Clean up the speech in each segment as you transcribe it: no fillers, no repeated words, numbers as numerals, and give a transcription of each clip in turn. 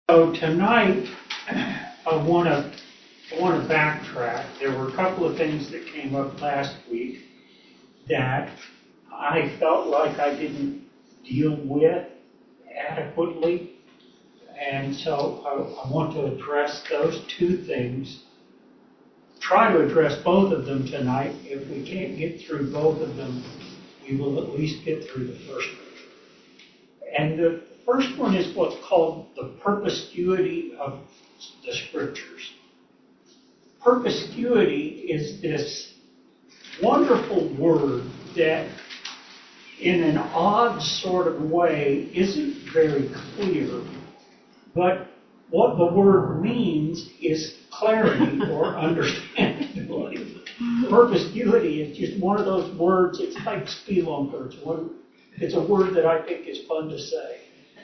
So tonight, I want to backtrack. There were a couple of things that came up last week that I felt like I didn't deal with adequately, and so I want to address those two things. Try to address both of them tonight. If we can't get through both of them, we will at least get through the first one. And the first one is what's called the perspicuity of the Scriptures. Perspicuity is this wonderful word that, in an odd sort of way, isn't very clear, but what the word means is clarity or understandability. Perspicuity is just one of those words. It's like spelunker. It's a word that I think is fun to say.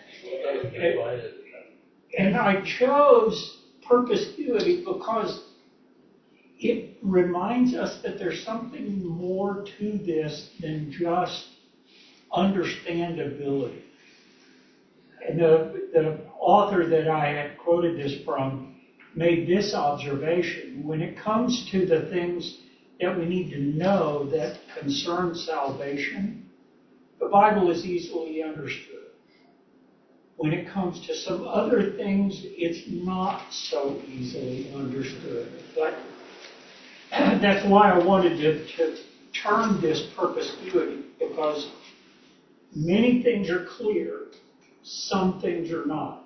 And I chose perspicuity because it reminds us that there's something more to this than just understandability. And the author that I had quoted this from made this observation. When it comes to the things that we need to know that concern salvation, the Bible is easily understood. When it comes to some other things, it's not so easily understood. But that's why I wanted to term this perspicuity, because many things are clear, some things are not.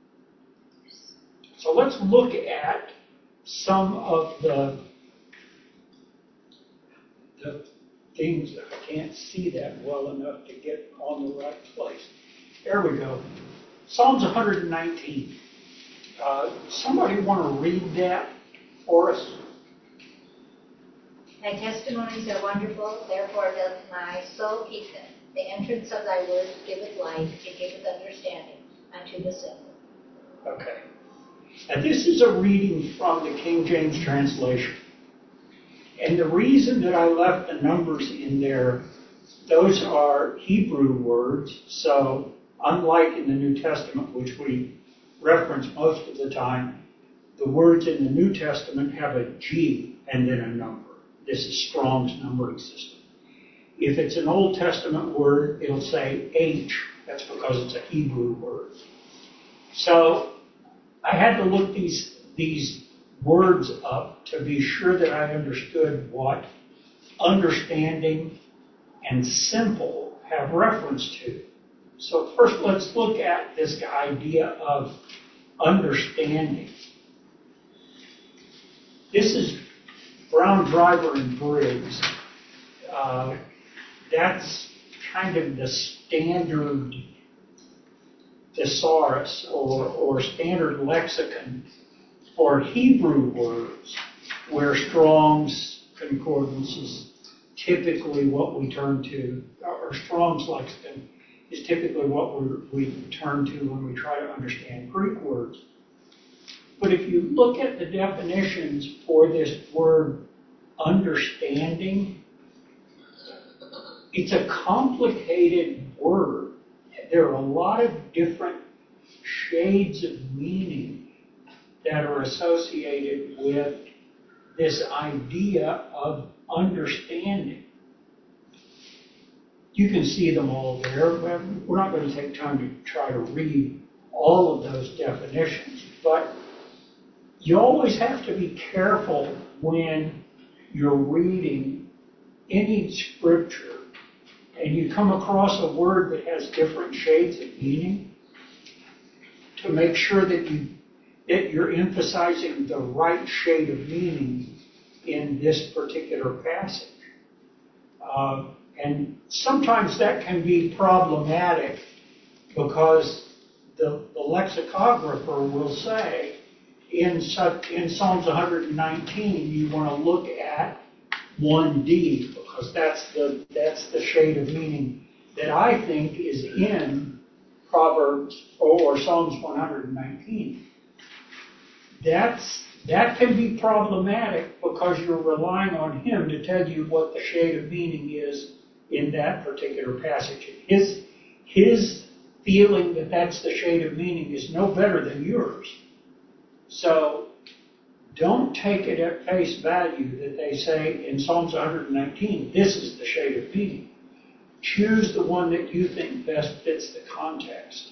So let's look at some of the things. I can't see that well enough to get on the right place. There we go. Psalms 119. Somebody want to read that for us? Thy testimonies are wonderful, therefore doth my soul keep them. The entrance of thy word giveth light, it giveth understanding unto the simple. Okay. Now this is a reading from the King James translation. And the reason that I left the numbers in there, those are Hebrew words. So unlike in the New Testament, which we reference most of the time, the words in the New Testament have a G and then a number. This is Strong's numbering system. If it's an Old Testament word, it'll say H. That's because it's a Hebrew word. So I had to look these words up to be sure that I understood what understanding and simple have reference to. So first, let's look at this idea of understanding. This is Brown, Driver, and Briggs. That's kind of the standard thesaurus or standard lexicon for Hebrew words, where Strong's Concordance is typically what we turn to, or Strong's lexicon is typically what we turn to when we try to understand Greek words. But if you look at the definitions for this word understanding, it's a complicated word. There are a lot of different shades of meaning that are associated with this idea of understanding. You can see them all there. We're not going to take time to try to read all of those definitions, but you always have to be careful when you're reading any scripture and you come across a word that has different shades of meaning, to make sure that you're emphasizing the right shade of meaning in this particular passage. And sometimes that can be problematic because the lexicographer will say in Psalms 119 you want to look at 1D because that's the shade of meaning that I think is in Proverbs or Psalms 119. That can be problematic because you're relying on him to tell you what the shade of meaning is in that particular passage. His feeling that that's the shade of meaning is no better than yours. So don't take it at face value that they say in Psalms 119, this is the shade of meaning. Choose the one that you think best fits the context.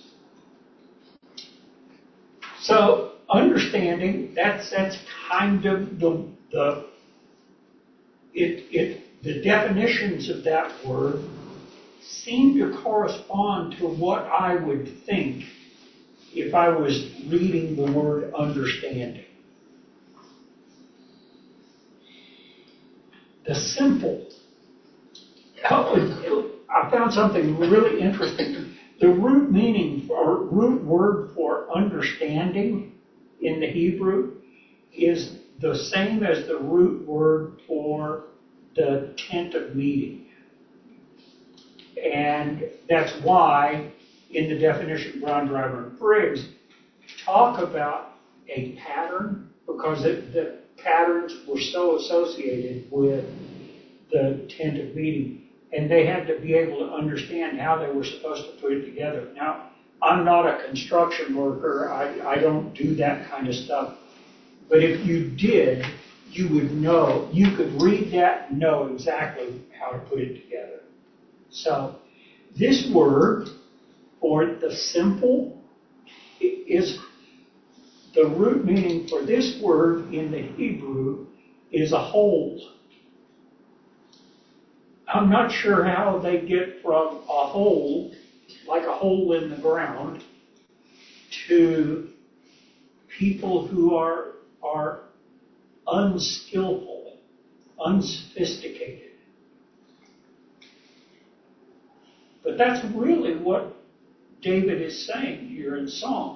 So understanding, that's kind of the definitions of that word seem to correspond to what I would think if I was reading the word understanding. The simple. I found something really interesting. The root meaning or root word for understanding in the Hebrew is the same as the root word for the tent of meeting. And that's why in the definition Brown, Driver, and Briggs talk about a pattern, because the patterns were so associated with the tent of meeting. And they had to be able to understand how they were supposed to put it together. Now, I'm not a construction worker. I don't do that kind of stuff. But if you did, you would know. You could read that and know exactly how to put it together. So, this word, for the simple, is the root meaning for this word in the Hebrew is a hole. I'm not sure how they get from a hole, like a hole in the ground, to people who are unskillful, unsophisticated. But that's really what David is saying here in Psalms.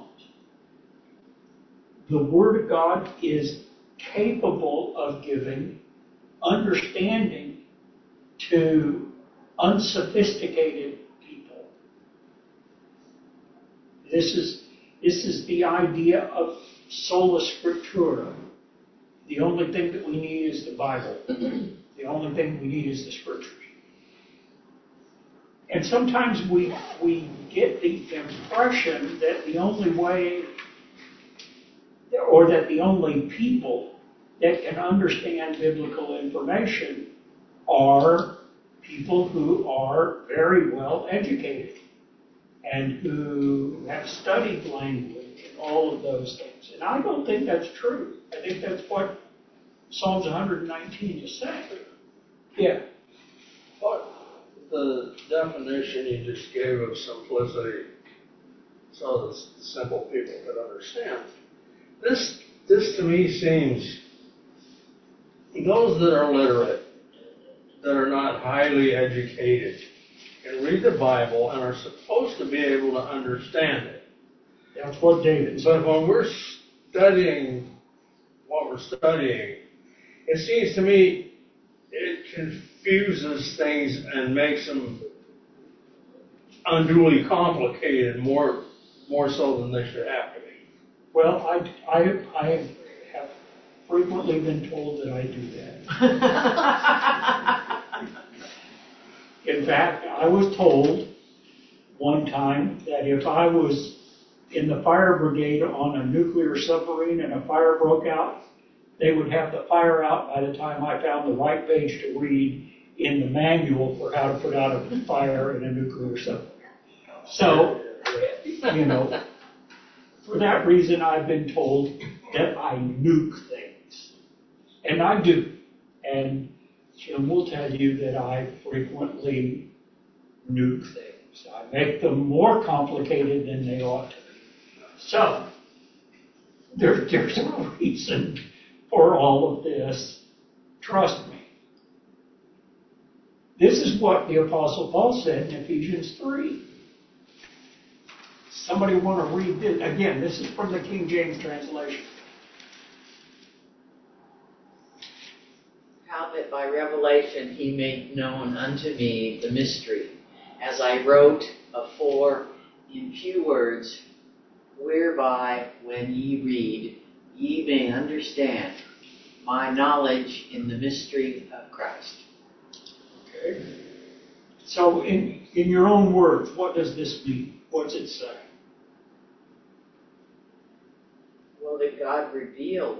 The Word of God is capable of giving understanding to unsophisticated people. This is the idea of sola scriptura. The only thing that we need is the Bible. The only thing we need is the Scriptures. And sometimes we get the impression that the only way, or that the only people that can understand biblical information are people who are very well educated and who have studied language and all of those things. And I don't think that's true. I think that's what Psalms 119 is saying. Yeah. What the definition you just gave of simplicity, so that simple people could understand. This to me seems, those that are literate, that are not highly educated, can read the Bible and are supposed to be able to understand it. That's what David said. But when we're studying what we're studying, it seems to me it confuses things and makes them unduly complicated, more so than they should have to be. Well, I have frequently been told that I do that. In fact, I was told one time that if I was in the fire brigade on a nuclear submarine and a fire broke out, they would have the fire out by the time I found the right page to read in the manual for how to put out a fire in a nuclear submarine. So, for that reason, I've been told that I nuke things. And I do. And Jim will tell you that I frequently nuke things. I make them more complicated than they ought to be. So, there's a reason for all of this. Trust me. This is what the Apostle Paul said in Ephesians 3. Somebody want to read this? Again, this is from the King James translation. How that by revelation he made known unto me the mystery, as I wrote afore in few words, whereby when ye read, ye may understand my knowledge in the mystery of Christ. Okay. So in your own words, what does this mean? What's it say? Well, that God revealed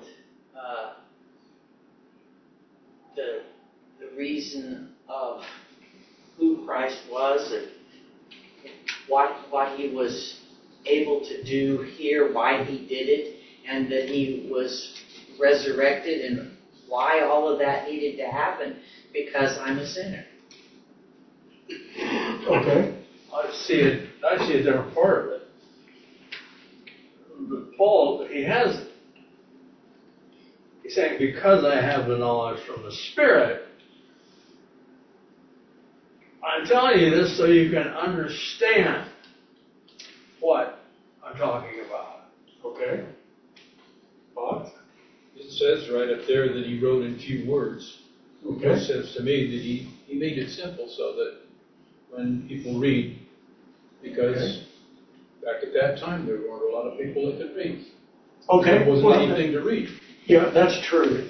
the reason of who Christ was and what he was able to do here, why he did it, and that he was resurrected, and why all of that needed to happen, because I'm a sinner. Okay. I see a different part of it. But Paul, he's saying, because I have the knowledge from the Spirit, I'm telling you this so you can understand what I'm talking about. Okay. Bob? It says right up there that he wrote in few words. Okay. It says to me that he made it simple so that when people read, because back at that time there weren't a lot of people that could read. Okay. There wasn't anything to read. Yeah, that's true.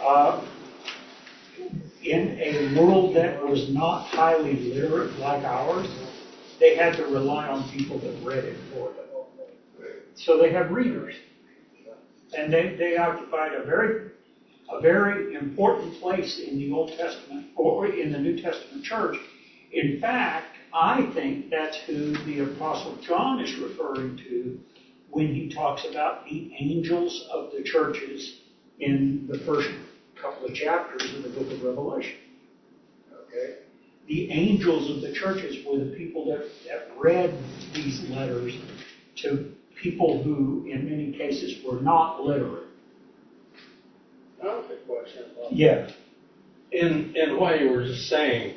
In a world that was not highly literate like ours, they had to rely on people that read it for them. So they had readers. And they occupied a very important place in the Old Testament or in the New Testament church. In fact, I think that's who the Apostle John is referring to when he talks about the angels of the churches in the first couple of chapters of the book of Revelation. Okay? The angels of the churches were the people that read these letters to people who, in many cases, were not literate. I have a question. Yeah. In what you were just saying,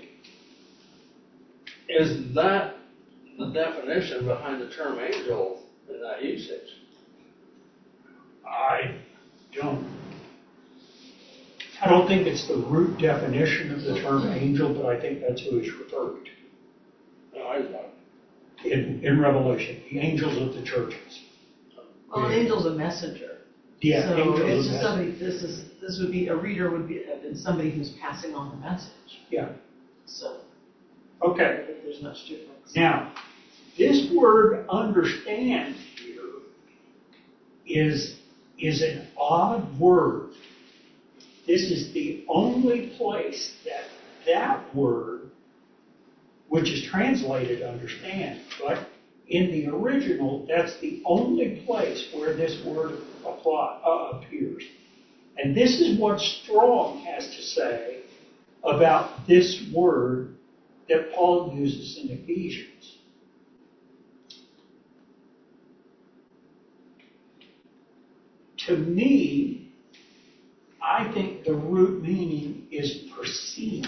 is that the definition behind the term angel in that usage? I don't think it's the root definition of the term angel, but I think that's who it's referred to. No, I thought. In Revelation, the angels of the churches. Well, an angel's a messenger. Yeah, So angels it's of just message. somebody. This would be a reader would have been somebody who's passing on the message. Yeah. So Okay. I think there's much difference. Now, this word "understand" here is an odd word. This is the only place that word, which is translated "understand," but in the original, that's the only place where this word appears. And this is what Strong has to say about this word that Paul uses in Ephesians. To me, I think the root meaning is perceive.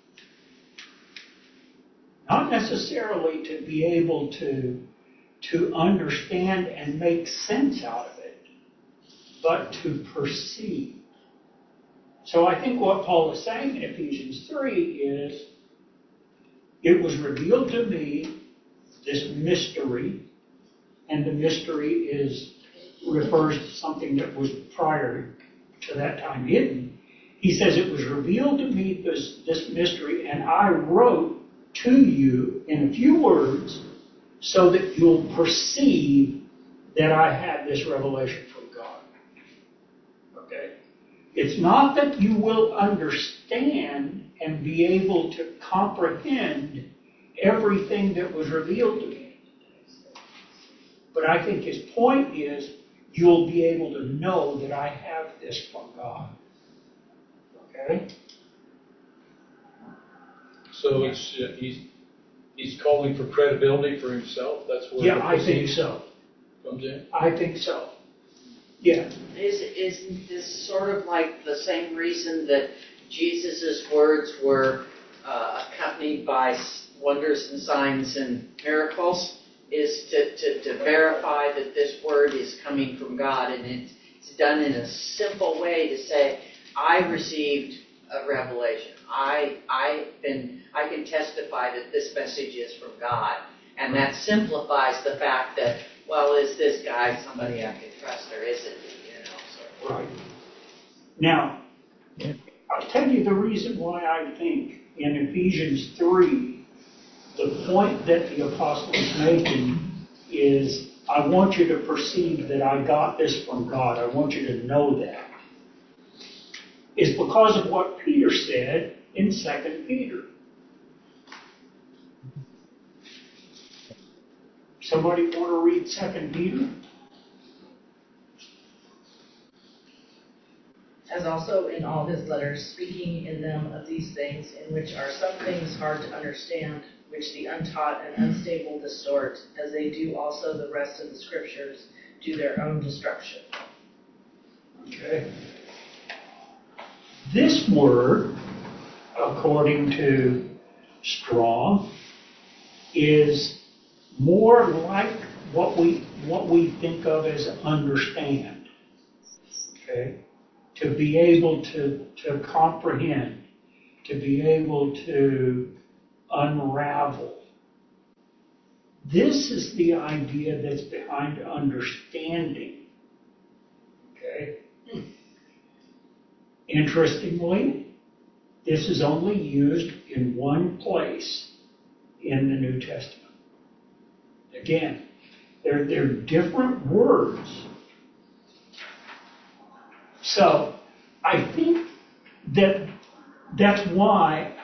Not necessarily to be able to understand and make sense out of it, but to perceive. So I think what Paul is saying in Ephesians 3 is, it was revealed to me, this mystery, and the mystery refers to something that was prior to that time hidden. He says it was revealed to me, this mystery, and I wrote to you in a few words so that you'll perceive that I had this revelation from God. Okay? It's not that you will understand and be able to comprehend everything that was revealed to me. But I think his point is, you'll be able to know that I have this from God. Okay? So it's he's calling for credibility for himself. That's where Yeah, I think so. Comes in. I think so. Yeah. Isn't this sort of like the same reason that Jesus' words were accompanied by wonders and signs and miracles? Is to verify that this word is coming from God, and it's done in a simple way to say, I received a revelation. I can testify that this message is from God, and that simplifies the fact that, well, is this guy somebody I can trust or isn't he? So. Right. Now, I'll tell you the reason why I think in Ephesians 3, the point that the apostle is making is I want you to perceive that I got this from God. I want you to know that. Is because of what Peter said in 2 Peter. Somebody want to read 2 Peter? As also in all his letters, speaking in them of these things, in which are some things hard to understand, which the untaught and unstable distort, as they do also the rest of the Scriptures, to their own destruction. Okay. This word, according to Strong, is more like what we think of as understand. Okay? To be able to comprehend, to be able to unravel. This is the idea that's behind understanding. Okay? Interestingly, this is only used in one place in the New Testament. Again, they're different words. So, I think that's why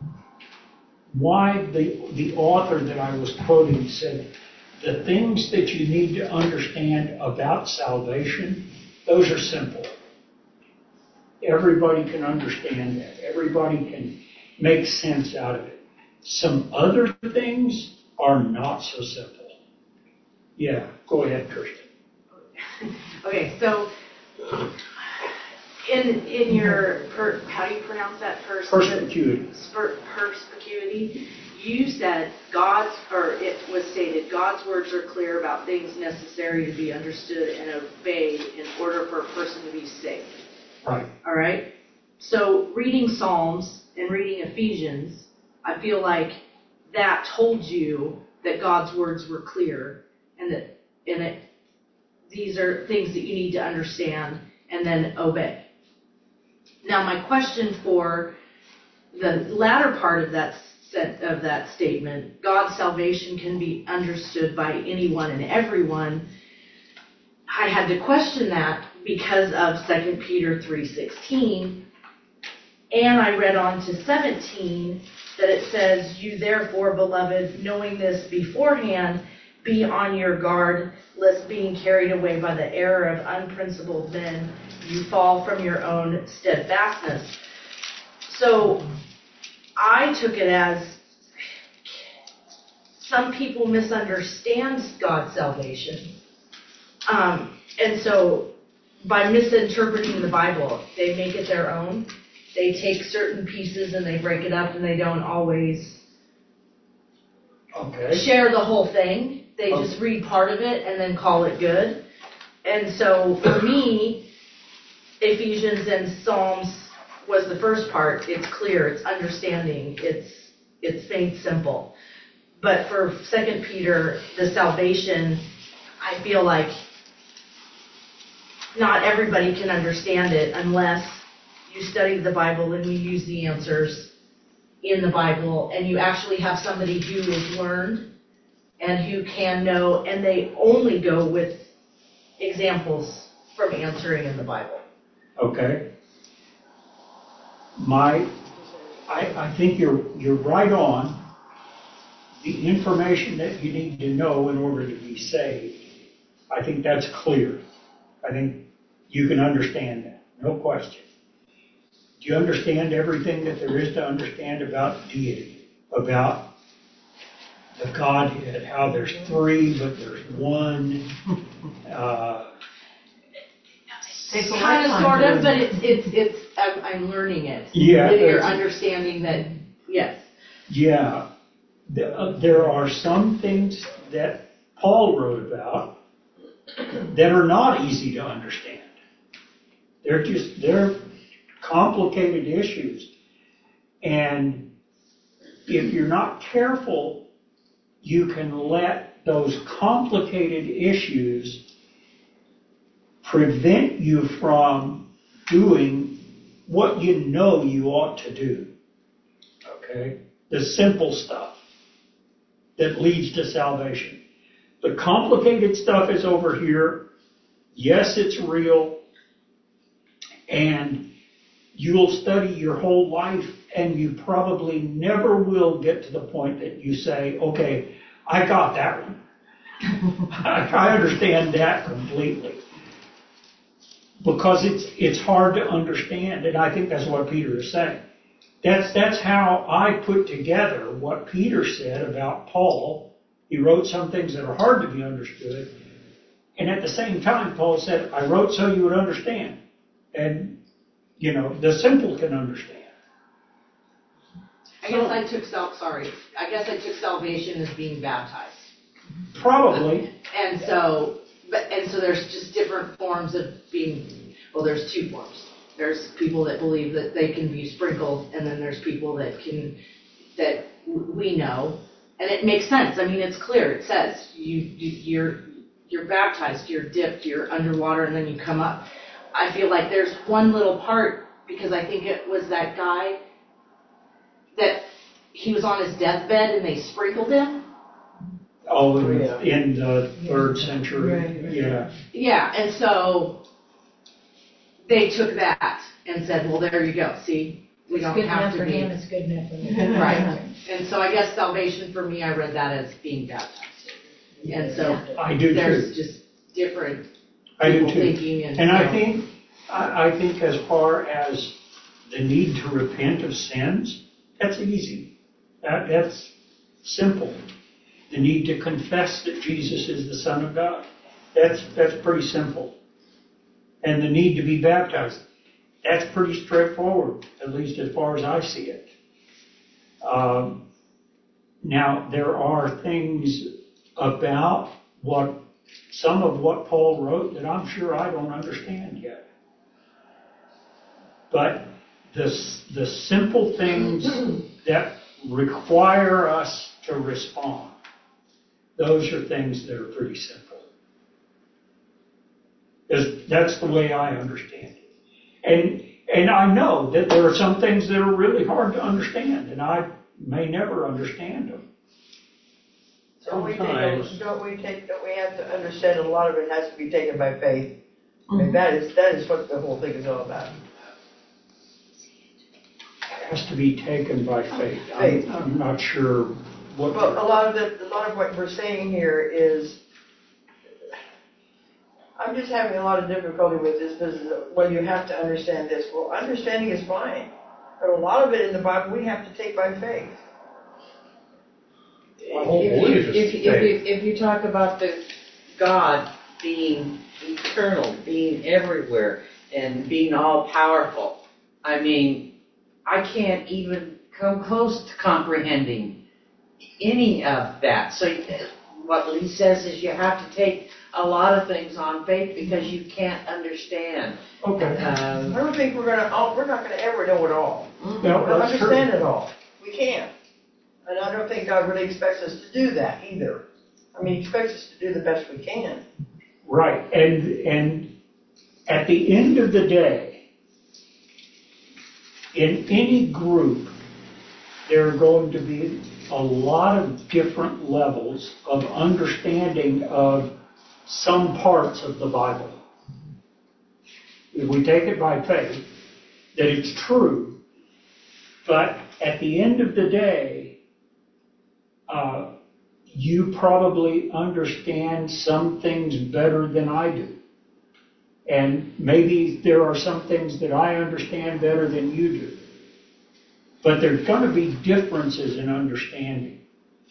the author that I was quoting said the things that you need to understand about salvation, those are simple. Everybody can understand that. Everybody can make sense out of it. Some other things are not so simple. Yeah, go ahead, Kirsten. Okay, so in your, how do you pronounce that? Perspicuity. Perspicuity. You said it was stated, God's words are clear about things necessary to be understood and obeyed in order for a person to be saved. Right. All right? So reading Psalms and reading Ephesians, I feel like that told you that God's words were clear and that these are things that you need to understand and then obey. Now, my question for the latter part of that statement, God's salvation can be understood by anyone and everyone, I had to question that because of 2 Peter 3:16, and I read on to 17 that it says, "You therefore, beloved, knowing this beforehand, be on your guard, lest being carried away by the error of unprincipled men, you fall from your own steadfastness." So I took it as some people misunderstand God's salvation. And so by misinterpreting the Bible, they make it their own. They take certain pieces and they break it up, and they don't always share the whole thing. They just read part of it and then call it good. And so for me, Ephesians and Psalms was the first part. It's clear, it's understanding, it's made simple. But for 2 Peter, the salvation, I feel like not everybody can understand it unless you study the Bible and you use the answers in the Bible and you actually have somebody who is learned and who can know, and they only go with examples from answering in the Bible. Okay. I think you're right on. The information that you need to know in order to be saved, I think that's clear. I think you can understand that, no question. Do you understand everything that there is to understand about deity, about the Godhead, how there's three but there's one? Kind of, sort of, but it's I'm learning it. Yeah. You're understanding that, yes. Yeah. There are some things that Paul wrote about that are not easy to understand. They're complicated issues. And if you're not careful, you can let those complicated issues prevent you from doing what you know you ought to do. Okay? The simple stuff that leads to salvation. The complicated stuff is over here. Yes, it's real. And you'll study your whole life, and you probably never will get to the point that you say, okay, I got that one. I understand that completely. Because it's hard to understand, and I think that's what Peter is saying. That's how I put together what Peter said about Paul. He wrote some things that are hard to be understood, and at the same time, Paul said, I wrote so you would understand. And, the simple can understand. I guess I took salvation as being baptized. Probably. And so there's just different forms of being, there's two forms. There's people that believe that they can be sprinkled, and then there's people that we know. And it makes sense. I mean, it's clear. It says you're baptized, you're dipped, you're underwater, and then you come up. I feel like there's one little part, because I think it was that guy that he was on his deathbed and they sprinkled him. Oh, in the 3rd century. Right. Yeah. Yeah, and so they took that and said, well, there you go. See, we don't have to be. Him, it's good enough for me. Right. And so I guess salvation for me, I read that as being baptized. And so I do there's too. just different I do people too. thinking. And I think as far as the need to repent of sins, that's easy. That's simple. The need to confess that Jesus is the Son of God. That's pretty simple. And the need to be baptized, that's pretty straightforward, at least as far as I see it. Now, there are things about some of what Paul wrote that I'm sure I don't understand yet. But the simple things that require us to respond, those are things that are pretty simple. That's the way I understand it. And I know that there are some things that are really hard to understand, and I may never understand them. Don't we have to understand a lot of it has to be taken by faith? I mean, that is what the whole thing is all about. It has to be taken by faith. I'm not sure what. Well, a lot of what we're saying here is, I'm just having a lot of difficulty with this because, well, you have to understand this. Well, understanding is fine, but a lot of it in the Bible we have to take by faith. If you talk about the God being eternal, being everywhere, and being all powerful, I mean, I can't even come close to comprehending any of that. So what Lee says is you have to take a lot of things on faith because you can't understand. Okay. I don't think we're not gonna ever know it all. No, Or that's understand true. it all. We can't. And I don't think God really expects us to do that either. I mean, He expects us to do the best we can. Right. And at the end of the day, in any group, there are going to be a lot of different levels of understanding of some parts of the Bible. If we take it by faith, that it's true, but at the end of the day, you probably understand some things better than I do. And maybe there are some things that I understand better than you do. But there's going to be differences in understanding.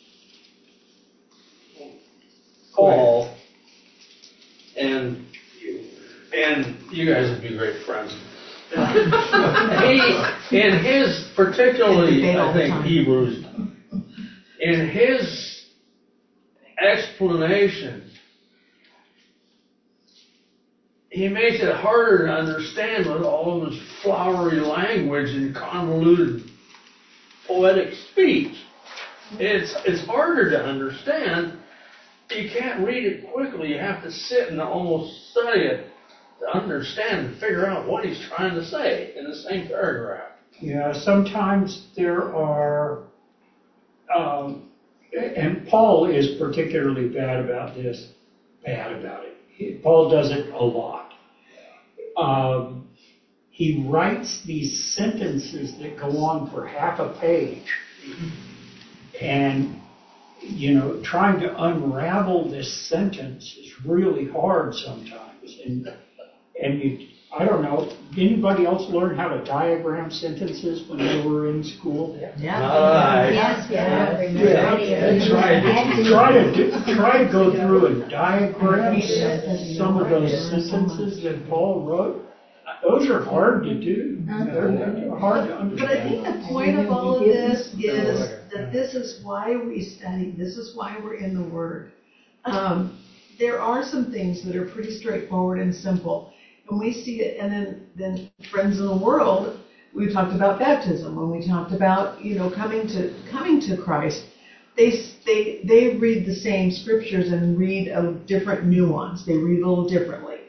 Paul and you guys would be great friends. In his, particularly, I think Hebrews, in his explanation, he makes it harder to understand with all of his flowery language and convoluted poetic speech. It's harder to understand. You can't read it quickly. You have to sit and almost study it to understand and figure out what he's trying to say in the same paragraph. Yeah, sometimes there are and Paul is particularly bad about it. Paul does it a lot. He writes these sentences that go on for half a page. And, trying to unravel this sentence is really hard sometimes. And I don't know, did anybody else learn how to diagram sentences when they were in school? Yes, Try to go through and diagram some of those sentences that Paul wrote. Those are hard to do. They're hard to understand. But I think the point of all of this is that this is why we study. This is why we're in the Word. There are some things that are pretty straightforward and simple. And we see it, and then friends in the world, we talked about baptism, when we talked about, coming to Christ. They read the same scriptures and read a different nuance. They read a little differently.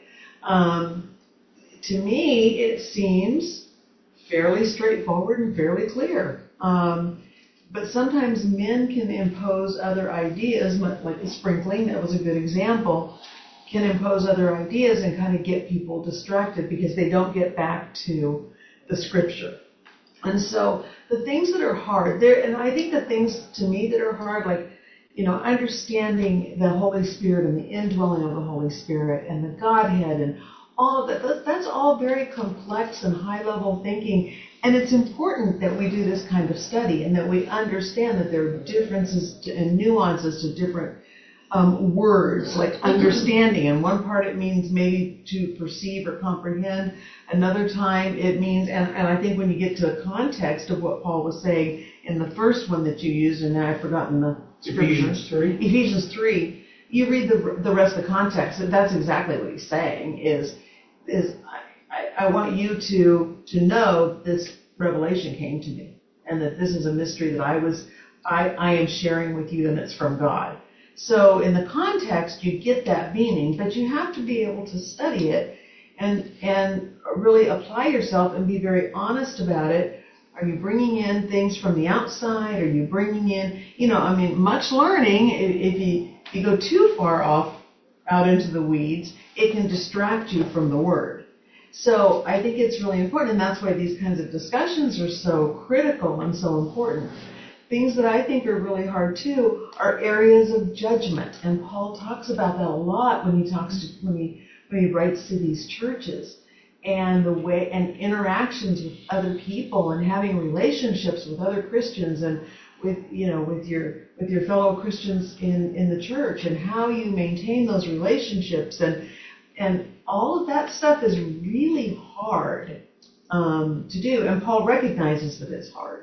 To me, it seems fairly straightforward and fairly clear. But sometimes men can impose other ideas, like the sprinkling, that was a good example, can impose other ideas and kind of get people distracted because they don't get back to the scripture. And so the things that are hard, and I think the things to me that are hard, like, understanding the Holy Spirit and the indwelling of the Holy Spirit and the Godhead and all of that, that's all very complex and high-level thinking. And it's important that we do this kind of study and that we understand that there are differences and nuances to different words, like understanding. In one part it means maybe to perceive or comprehend. Another time it means, and I think when you get to the context of what Paul was saying in the first one that you used, and now I've forgotten the scripture. Ephesians 3. You read the rest of the context, and that's exactly what he's saying, is I want you to know this revelation came to me, and that this is a mystery that I am sharing with you, and it's from God. So in the context, you get that meaning, but you have to be able to study it and really apply yourself and be very honest about it. Are you bringing in things from the outside? Are you bringing in, much learning, if you go too far out into the weeds, it can distract you from the Word. So I think it's really important, and that's why these kinds of discussions are so critical and so important. Things that I think are really hard too are areas of judgment, and Paul talks about that a lot when he writes to these churches, and the way and interactions with other people and having relationships with other Christians and with your fellow Christians in the church, and how you maintain those relationships, and all of that stuff is really hard to do, and Paul recognizes that it's hard.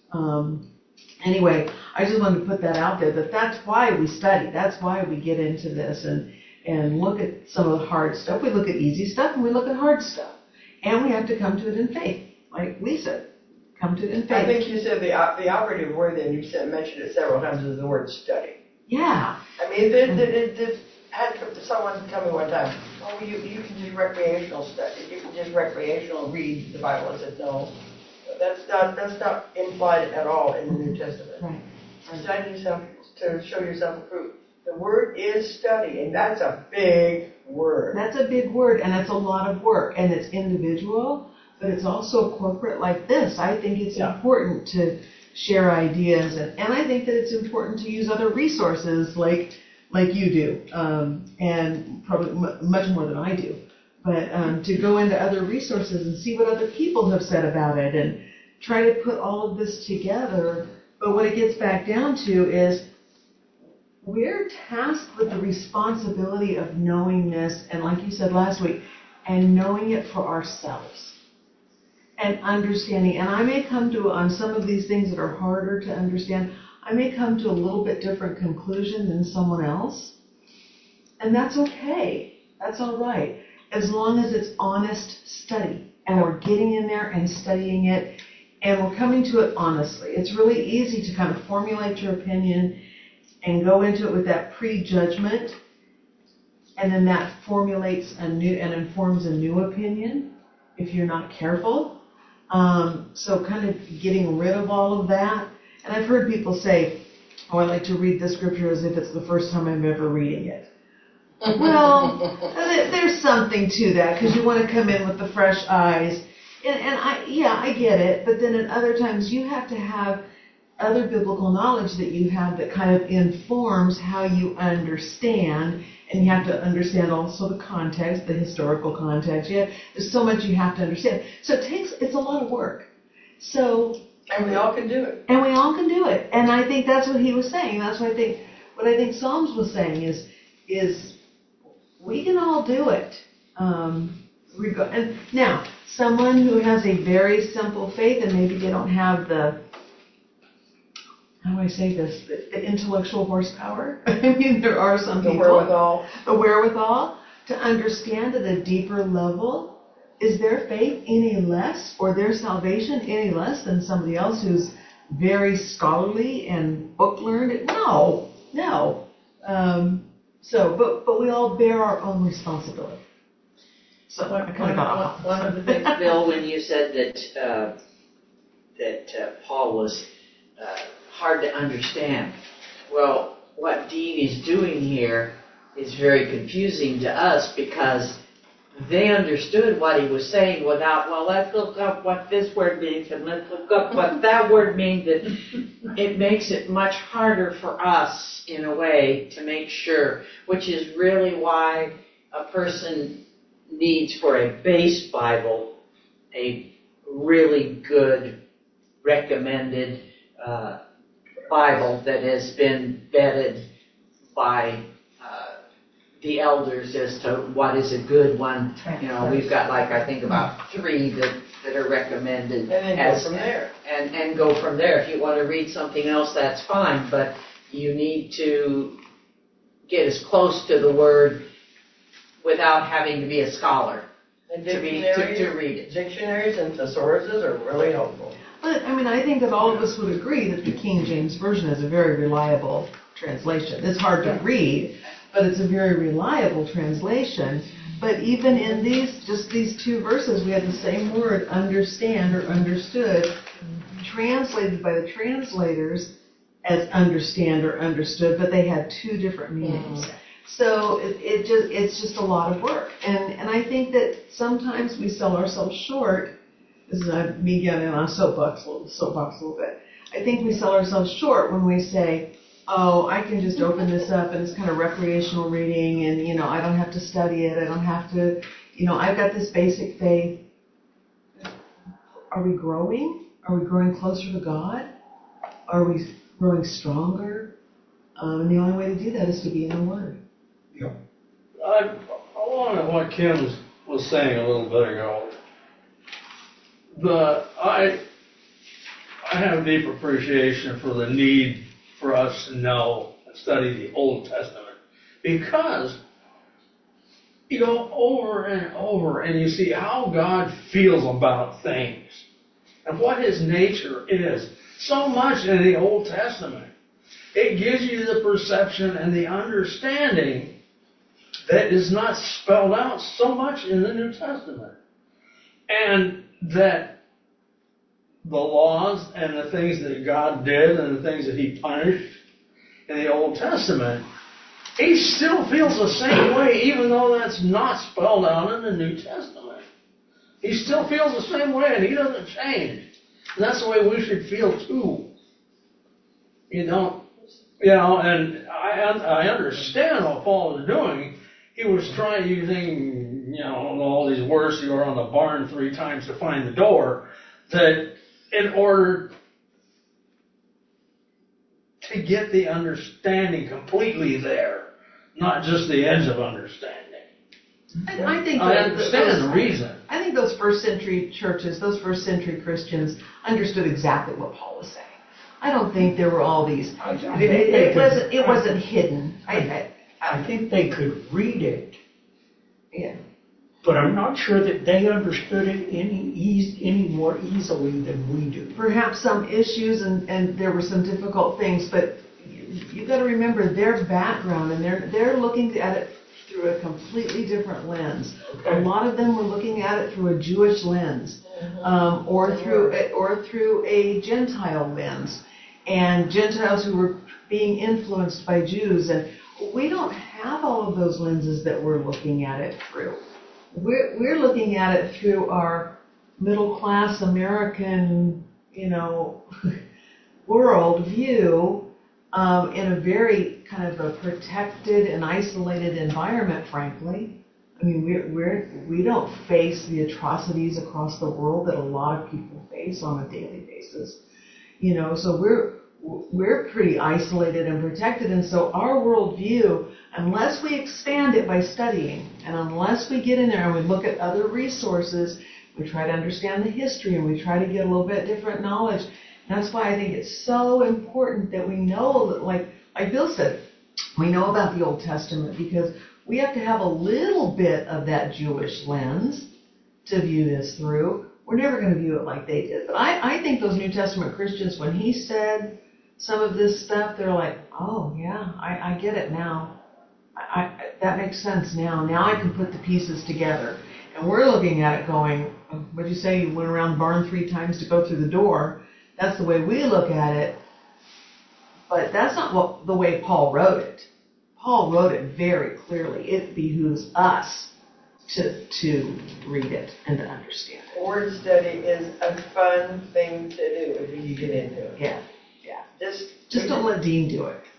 Anyway, I just wanted to put that out there, that's why we study. That's why we get into this and look at some of the hard stuff. We look at easy stuff and we look at hard stuff. And we have to come to it in faith. Like we said, come to it in faith. I think you said the operative word, and you mentioned it several times, is the word study. Yeah. I mean, had someone tell me one time, you can just recreational study. You can just recreational read the Bible. I said, no. That's not implied at all in the New Testament. Right. Study yourself to show yourself approved. The word is study, and that's a big word. That's a big word, and it's a lot of work, and it's individual, but it's also corporate like this. I think it's important to share ideas, and I think that it's important to use other resources like you do, and probably much more than I do. But to go into other resources and see what other people have said about it and try to put all of this together. But what it gets back down to is we're tasked with the responsibility of knowing this, and like you said last week, and knowing it for ourselves and understanding. And I may come to, on some of these things that are harder to understand, I may come to a little bit different conclusion than someone else. And that's okay. That's all right. As long as it's honest study and we're getting in there and studying it and we're coming to it honestly. It's really easy to kind of formulate your opinion and go into it with that prejudgment, and then that formulates a new and informs a new opinion if you're not careful. So kind of getting rid of all of that. And I've heard people say, oh, I like to read the scripture as if it's the first time I'm ever reading it. Well, there's something to that because you want to come in with the fresh eyes. And I get it. But then at other times you have to have other biblical knowledge that you have that kind of informs how you understand. And you have to understand also the context, the historical context. There's so much you have to understand. So it's a lot of work. And we all can do it. And we all can do it. And I think that's what he was saying. That's what I think Psalms was saying is we can all do it. And now, someone who has a very simple faith and maybe they don't have the, how do I say this, the intellectual horsepower. I mean, there are some people. The wherewithal to understand at a deeper level. Is their faith any less or their salvation any less than somebody else who's very scholarly and book learned? No. But we all bear our own responsibility. So I kind of got off. One of the things, Bill, when you said that Paul was hard to understand. Well, what Dean is doing here is very confusing to us because they understood what he was saying without, well, let's look up what this word means and let's look up what that word means. And it makes it much harder for us, in a way, to make sure, which is really why a person needs for a base Bible a really good, recommended Bible that has been vetted by the elders as to what is a good one. We've got I think about 3 that are recommended. And then go from there. And go from there. If you want to read something else, that's fine, but you need to get as close to the Word without having to be a scholar And to read it. Dictionaries and thesauruses are really helpful. But, I think that all of us would agree that the King James Version is a very reliable translation. It's hard to read, but it's a very reliable translation. But even in these 2 verses, we had the same word, understand or understood, translated by the translators as understand or understood, but they had 2 different meanings. So it's just a lot of work. And I think that sometimes we sell ourselves short. This is me getting on a soapbox a little bit. I think we sell ourselves short when we say, oh, I can just open this up and it's kind of recreational reading and, I don't have to study it. I don't have to, I've got this basic faith. Are we growing? Are we growing closer to God? Are we growing stronger? And the only way to do that is to be in the Word. Yeah. Along with what Kim was saying a little bit ago, I have deep appreciation for the need for us to know and study the Old Testament because you go over and over and you see how God feels about things and what His nature is. So much in the Old Testament. It gives you the perception and the understanding that is not spelled out so much in the New Testament. And that the laws and the things that God did and the things that He punished in the Old Testament, He still feels the same way even though that's not spelled out in the New Testament. He still feels the same way and He doesn't change. And that's the way we should feel too. And I understand what Paul was doing. He was trying using, all these words, you are on the barn 3 times to find the door, that in order to get the understanding completely there, not just the edge of understanding. I understand the reason. I think those first century churches, those first century Christians understood exactly what Paul was saying. I don't think there were all these. It wasn't hidden. I think they could read it. Yeah. But I'm not sure that they understood it any more easily than we do. Perhaps some issues and there were some difficult things, but you've got to remember their background and they're looking at it through a completely different lens. Okay. A lot of them were looking at it through a Jewish lens, or through a Gentile lens, and Gentiles who were being influenced by Jews. And we don't have all of those lenses that we're looking at it through. We're looking at it through our middle class American, world view, in a very kind of a protected and isolated environment, frankly. I mean, we don't face the atrocities across the world that a lot of people face on a daily basis. So we're pretty isolated and protected, and so our worldview, unless we expand it by studying, and unless we get in there and we look at other resources, we try to understand the history, and we try to get a little bit different knowledge. That's why I think it's so important that we know that, like Bill said, we know about the Old Testament, because we have to have a little bit of that Jewish lens to view this through. We're never going to view it like they did. But I think those New Testament Christians, when he said some of this stuff, they're like, oh, yeah, I get it now. That makes sense now. Now I can put the pieces together. And we're looking at it going, what'd you say, you went around the barn 3 times to go through the door. That's the way we look at it. But that's not the way Paul wrote it. Paul wrote it very clearly. It behooves us to read it and to understand it. Word study is a fun thing to do when you get into it. Yeah. Just don't let Dean do it.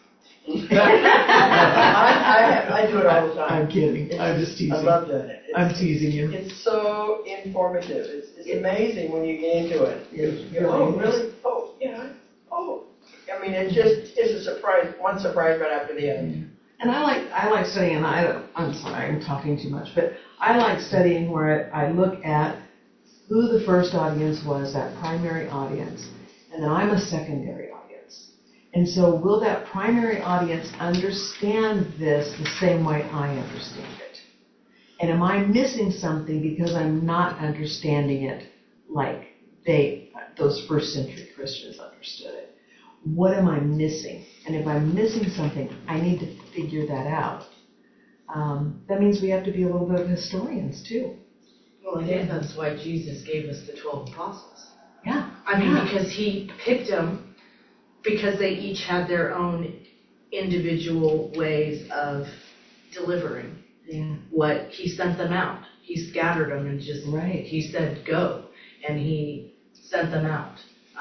I do it all the time. I'm kidding. I'm just teasing. I love doing it. I'm teasing you. It's so informative. It's amazing when you get into it. Oh, really? Oh, yeah. Oh. I mean, it's a surprise. One surprise right after the other. And I like studying, and I'm sorry, I'm talking too much, but I like studying where I look at who the first audience was, that primary audience, and then I'm a secondary audience. And so will that primary audience understand this the same way I understand it? And am I missing something because I'm not understanding it like those first century Christians understood it? What am I missing? And if I'm missing something, I need to figure that out. That means we have to be a little bit of historians, too. Well, I think that's why Jesus gave us the 12 apostles. Yeah. I mean, because he picked them because they each had their own individual ways of delivering what he sent them out. He scattered them and just, he said, go. And he sent them out.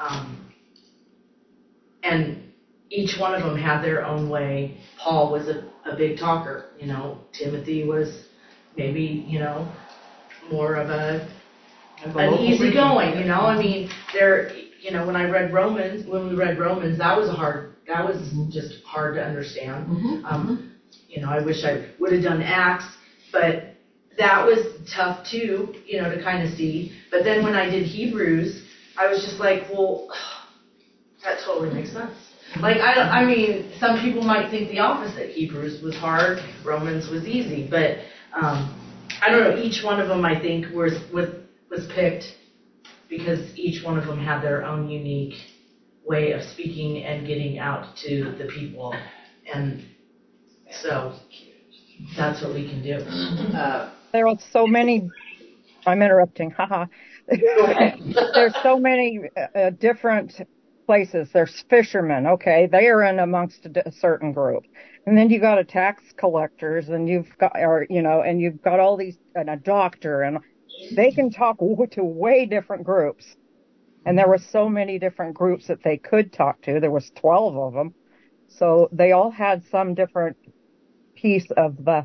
And each one of them had their own way. Paul was a big talker, Timothy was maybe, more of an easygoing, I mean, when we read Romans, that was just hard to understand. I wish I would have done Acts, but that was tough too, to kind of see. But then when I did Hebrews, I was just like, well, that totally makes sense. Like, I mean, some people might think the opposite. Hebrews was hard, Romans was easy, but I don't know. Each one of them, I think, was picked because each one of them had their own unique way of speaking and getting out to the people, and so that's what we can do. There are so many. I'm interrupting. Haha. There's so many different places. There's fishermen. Okay, they are in amongst a certain group, and then you got a tax collectors, and you've got, and you've got all these, and a doctor, and they can talk to way different groups. And there were so many different groups that they could talk to. There was 12 of them, so they all had some different piece of the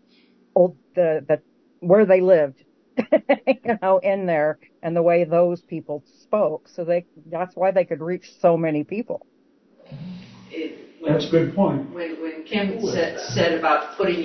where they lived, in there, and the way those people spoke. So that's why they could reach so many people. That's a good point. When Kim said about putting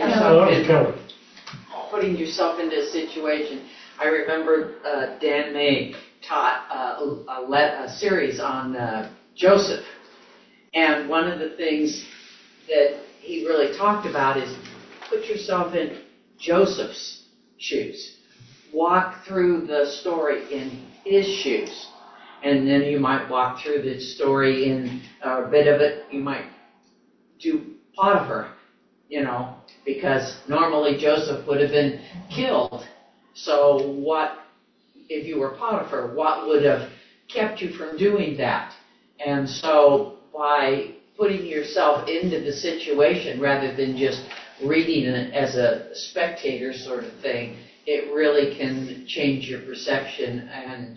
yourself into a situation, I remember Dan May taught a series on Joseph, and one of the things that he really talked about is put yourself in Joseph's shoes. Walk through the story in his shoes. And then you might walk through the story in a bit of it. You might do Potiphar, because normally Joseph would have been killed. So what, if you were Potiphar, what would have kept you from doing that? And so by putting yourself into the situation rather than just reading it as a spectator sort of thing, it really can change your perception. And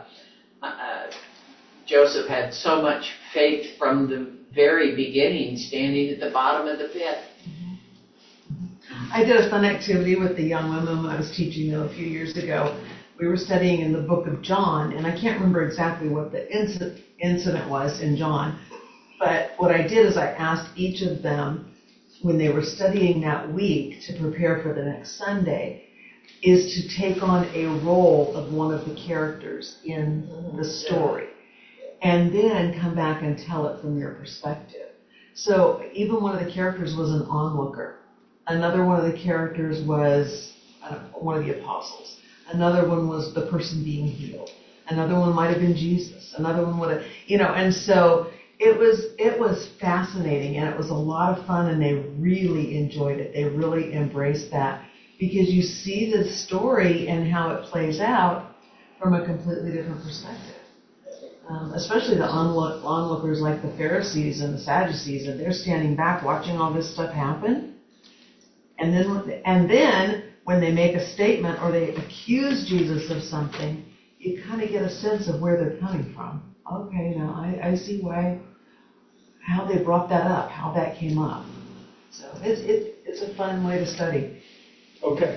Joseph had so much faith from the very beginning, standing at the bottom of the pit. I did a fun activity with the young women when I was teaching them a few years ago. We were studying in the book of John, and I can't remember exactly what the incident was in John, but what I did is I asked each of them, when they were studying that week to prepare for the next Sunday, is to take on a role of one of the characters in the story, and then come back and tell it from your perspective. So even one of the characters was an onlooker. Another one of the characters was one of the apostles. Another one was the person being healed. Another one might have been Jesus. Another one would have, and so it was fascinating, and it was a lot of fun, and they really enjoyed it. They really embraced that, because you see the story and how it plays out from a completely different perspective. Especially the onlookers like the Pharisees and the Sadducees, and they're standing back watching all this stuff happen. And then when they make a statement or they accuse Jesus of something, you kind of get a sense of where they're coming from. Okay, now I see how they brought that up, how that came up. So it's a fun way to study. Okay.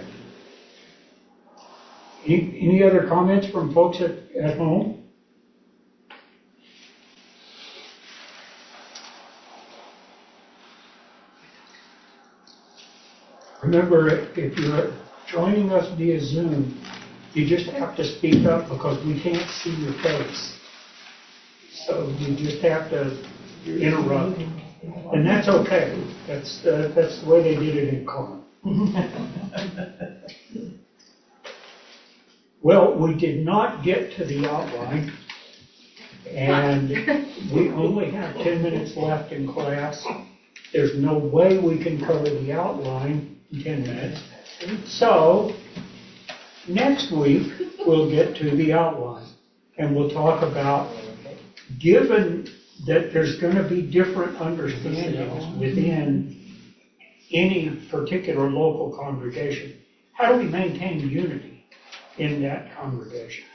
Any other comments from folks at home? Remember, if you're joining us via Zoom, you just have to speak up because we can't see your face. So you just have to interrupt. And that's okay. That's the way they did it in Corinth. Well, we did not get to the outline, and we only have 10 minutes left in class. There's no way we can cover the outline in 10 minutes. So, next week, we'll get to the outline, and we'll talk about, given that there's going to be different understandings within any particular local congregation, how do we maintain unity in that congregation?